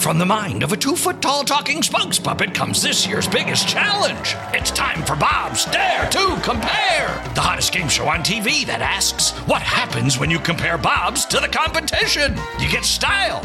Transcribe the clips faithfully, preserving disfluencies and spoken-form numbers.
From the mind of a two-foot-tall talking spokes puppet comes this year's biggest challenge. It's time for Bob's Dare to Compare, the hottest game show on T V that asks, what happens when you compare Bobs to the competition? You get style.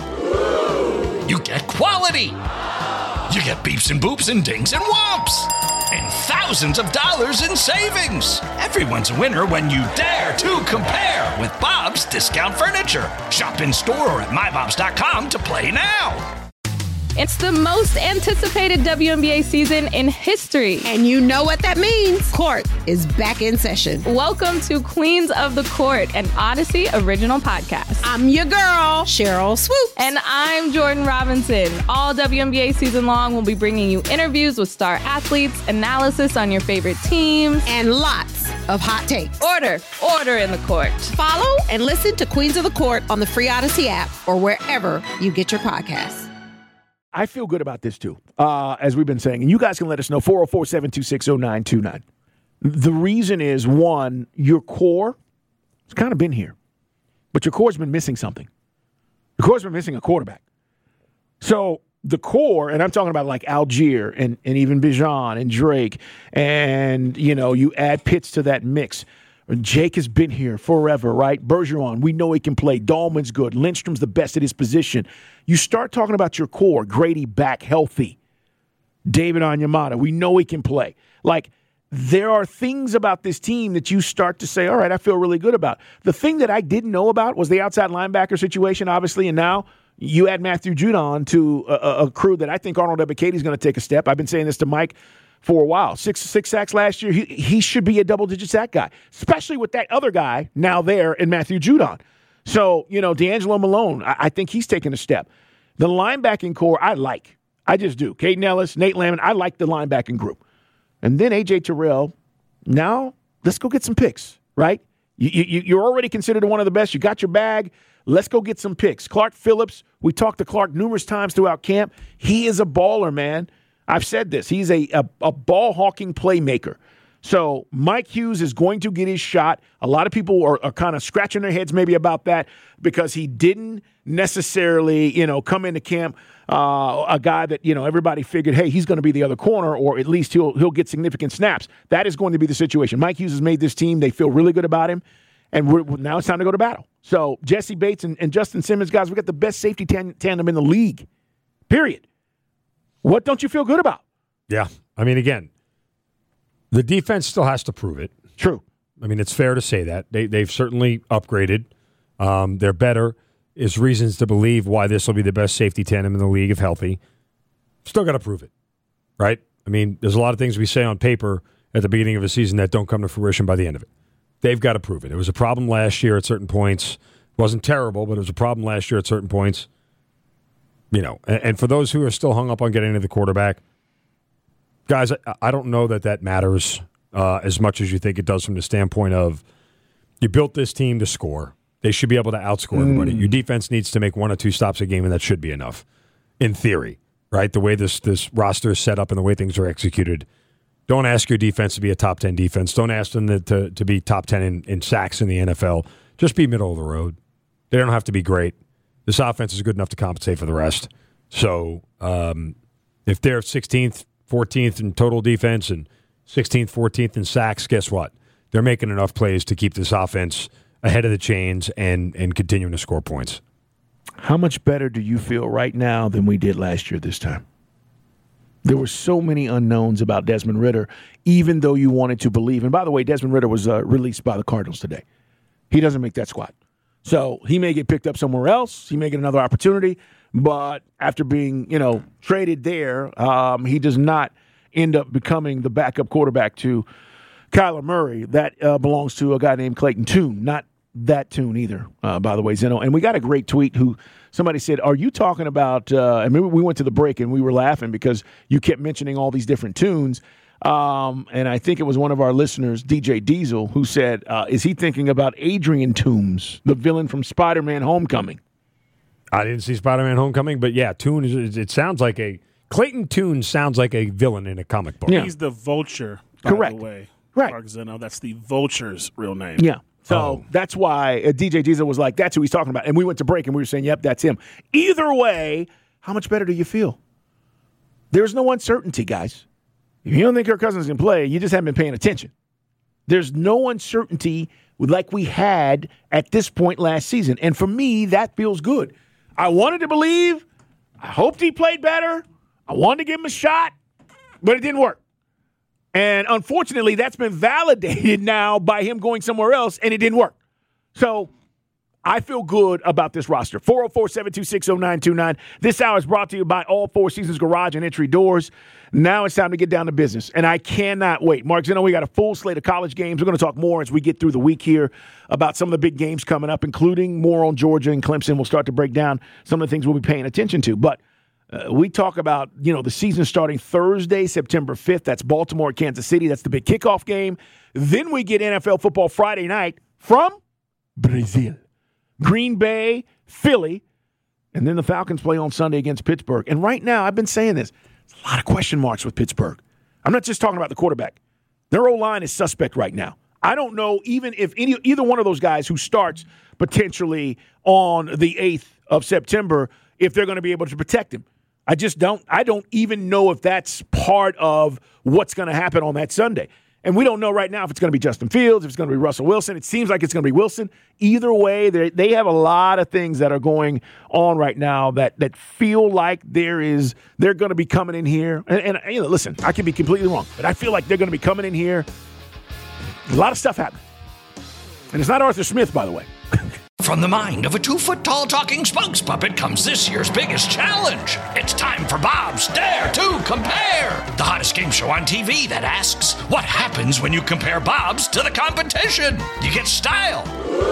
You get quality. You get beeps and boops and dings and whomps. And thousands of dollars in savings. Everyone's a winner when you dare to compare with Bob's Discount Furniture. Shop in store or at my bobs dot com to play now. It's the most anticipated W N B A season in history. And you know what that means. Court is back in session. Welcome to Queens of the Court, an Odyssey original podcast. I'm your girl, Cheryl Swoop. And I'm Jordan Robinson. All W N B A season long, we'll be bringing you interviews with star athletes, analysis on your favorite teams, and lots of hot takes. Order, order in the court. Follow and listen to Queens of the Court on the free Odyssey app or wherever you get your podcasts. I feel good about this, too, uh, as we've been saying. And you guys can let us know, four oh four, seven two six, oh nine two nine. The reason is, one, your core has kind of been here. But your core's been missing something. Your core's been missing a quarterback. So the core, and I'm talking about like Algier and, and even Bijan and Drake, and, you know, you add Pitts to that mix. Jake has been here forever, right? Bergeron, we know he can play. Dahlman's good. Lindstrom's the best at his position. You start talking about your core. Grady back healthy. David Onyemata, we know he can play. Like, there are things about this team that you start to say, all right, I feel really good about. The thing that I didn't know about was the outside linebacker situation, obviously, and now you add Matthew Judon to a, a crew that I think Arnold Ebiketie is going to take a step. I've been saying this to Mike for a while. Six six sacks last year. He, he should be a double-digit sack guy, especially with that other guy now there in Matthew Judon. So, you know, D'Angelo Malone, I, I think he's taking a step. The linebacking core, I like. I just do. Caden Ellis, Nate Lamon, I like the linebacking group. And then A J Terrell, now let's go get some picks, right? You, you, you're already considered one of the best. You got your bag. Let's go get some picks. Clark Phillips, we talked to Clark numerous times throughout camp. He is a baller, man. I've said this. He's a, a, a ball-hawking playmaker. So Mike Hughes is going to get his shot. A lot of people are, are kind of scratching their heads maybe about that because he didn't necessarily, you know, come into camp uh, a guy that, you know, everybody figured, hey, he's going to be the other corner, or at least he'll he'll get significant snaps. That is going to be the situation. Mike Hughes has made this team. They feel really good about him. And we're, now it's time to go to battle. So Jesse Bates and, and Justin Simmons, guys, we got the best safety tan- tandem in the league, period. What don't you feel good about? Yeah. I mean, again, the defense still has to prove it. True. I mean, it's fair to say that. They, they've certainly upgraded. Um, they're better. There's reasons to believe why this will be the best safety tandem in the league if healthy. Still got to prove it, right? I mean, there's a lot of things we say on paper at the beginning of a season that don't come to fruition by the end of it. They've got to prove it. It was a problem last year at certain points. It wasn't terrible, but it was a problem last year at certain points. You know, and, and for those who are still hung up on getting to the quarterback, guys, I, I don't know that that matters uh, as much as you think it does from the standpoint of you built this team to score. They should be able to outscore mm. everybody. Your defense needs to make one or two stops a game, and that should be enough, in theory, right? The way this this roster is set up and the way things are executed. Don't ask your defense to be a top ten defense. Don't ask them to, to, to be top ten in, in sacks in the N F L. Just be middle of the road. They don't have to be great. This offense is good enough to compensate for the rest. So um, if they're sixteenth, fourteenth in total defense and sixteenth, fourteenth in sacks, guess what? They're making enough plays to keep this offense ahead of the chains and, and continuing to score points. How much better do you feel right now than we did last year this time? There were so many unknowns about Desmond Ridder, even though you wanted to believe. And by the way, Desmond Ridder was uh, released by the Cardinals today. He doesn't make that squad. So he may get picked up somewhere else. He may get another opportunity. But after being, you know, traded there, um, he does not end up becoming the backup quarterback to Kyler Murray. That uh, belongs to a guy named Clayton Tune. Not that Tune either, uh, by the way, Zeno. And we got a great tweet who somebody said, are you talking about, uh, and we went to the break and we were laughing because you kept mentioning all these different tunes. Um, and I think it was one of our listeners, D J Diesel, who said, uh, is he thinking about Adrian Toomes, the villain from Spider-Man Homecoming? I didn't see Spider-Man Homecoming, but yeah, Tune, is, it sounds like a, Clayton Tune sounds like a villain in a comic book. Yeah. He's the Vulture, by Correct. the way. Right. Mark Zeno, that's the Vulture's real name. Yeah. So oh. that's why uh, D J Diesel was like, that's who he's talking about. And we went to break and we were saying, yep, that's him. Either way, how much better do you feel? There's no uncertainty, guys. If you don't think Kirk Cousins can play, you just haven't been paying attention. There's no uncertainty like we had at this point last season. And for me, that feels good. I wanted to believe. I hoped he played better. I wanted to give him a shot, but it didn't work. And unfortunately, that's been validated now by him going somewhere else, and it didn't work. So I feel good about this roster. four oh four, seven two six, oh nine two nine. This hour is brought to you by All Four Seasons Garage and Entry Doors. Now it's time to get down to business, and I cannot wait. Mark Zeno, we got a full slate of college games. We're going to talk more as we get through the week here about some of the big games coming up, including more on Georgia and Clemson. We'll start to break down some of the things we'll be paying attention to. But uh, we talk about, you know, the season starting Thursday, September fifth. That's Baltimore, Kansas City. That's the big kickoff game. Then we get N F L football Friday night from Brazil. Green Bay, Philly, and then the Falcons play on Sunday against Pittsburgh. And right now, I've been saying this, there's a lot of question marks with Pittsburgh. I'm not just talking about the quarterback. Their O-line is suspect right now. I don't know even if any either one of those guys who starts potentially on the eighth of September, if they're going to be able to protect him. I just don't I don't even know if that's part of what's going to happen on that Sunday. And we don't know right now if it's going to be Justin Fields, if it's going to be Russell Wilson. It seems like it's going to be Wilson. Either way, they have a lot of things that are going on right now that that feel like there is they're going to be coming in here. And, and you know, listen, I could be completely wrong, but I feel like they're going to be coming in here. A lot of stuff happening. And it's not Arthur Smith, by the way. From the mind of a two-foot-tall talking spokes puppet comes this year's biggest challenge. It's time for Bob's Dare to Compare, the hottest game show on T V that asks, what happens when you compare Bob's to the competition? You get style.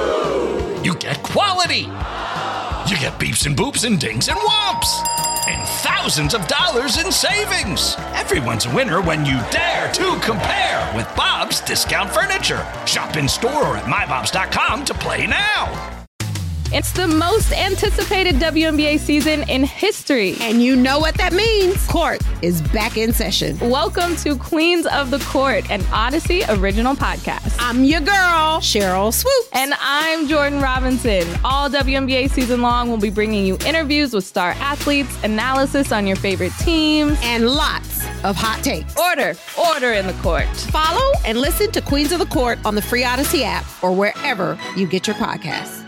You get quality. You get beeps and boops and dings and whomps. And thousands of dollars in savings. Everyone's a winner when you dare to compare with Bob's Discount Furniture. Shop in store or at my bobs dot com to play now. It's the most anticipated W N B A season in history. And you know what that means. Court is back in session. Welcome to Queens of the Court, an Odyssey original podcast. I'm your girl, Cheryl Swoops. And I'm Jordan Robinson. All W N B A season long, we'll be bringing you interviews with star athletes, analysis on your favorite teams, and lots of hot takes. Order, order in the court. Follow and listen to Queens of the Court on the free Odyssey app or wherever you get your podcasts.